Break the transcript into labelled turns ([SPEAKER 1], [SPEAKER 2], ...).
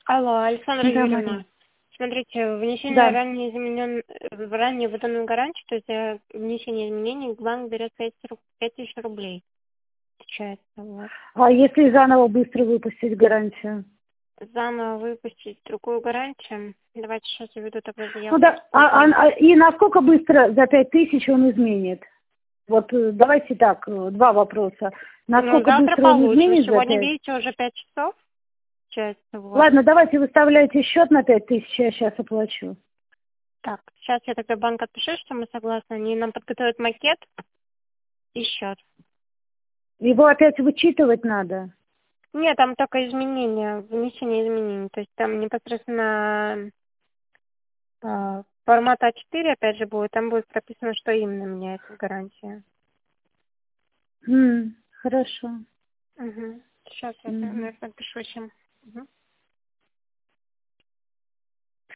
[SPEAKER 1] Алло, Александра
[SPEAKER 2] Да,
[SPEAKER 1] Юрьевна.
[SPEAKER 2] Мария.
[SPEAKER 1] Смотрите, внесение
[SPEAKER 2] Да.
[SPEAKER 1] ранее выданную гарантию, то есть внесение изменений, банк берет 5000 рублей. Получается, вот.
[SPEAKER 2] А если заново быстро выпустить гарантию?
[SPEAKER 1] Заново выпустить другую гарантию. Давайте сейчас я веду тогда
[SPEAKER 2] Ну
[SPEAKER 1] заявку.
[SPEAKER 2] да, и насколько быстро за 5000 он изменит? Вот давайте так, два вопроса.
[SPEAKER 1] Ну,
[SPEAKER 2] Насколько
[SPEAKER 1] завтра
[SPEAKER 2] быстро он
[SPEAKER 1] получим.
[SPEAKER 2] изменит за
[SPEAKER 1] Сегодня,
[SPEAKER 2] 5?
[SPEAKER 1] видите, уже 5 часов. Получается, вот.
[SPEAKER 2] Ладно, давайте выставляйте счет на 5000, я сейчас оплачу.
[SPEAKER 1] Так, сейчас я тогда банк отпишу, что мы согласны. Они нам подготовят макет и счет.
[SPEAKER 2] Его опять вычитывать надо.
[SPEAKER 1] Нет, там только изменения, внесение изменений. То есть там непосредственно формат А4, опять же, будет. Там будет прописано, что именно меняется гарантия.
[SPEAKER 2] Хорошо.
[SPEAKER 1] Угу. Сейчас я,
[SPEAKER 2] Мгм.
[SPEAKER 1] наверное, напишу всем. Угу.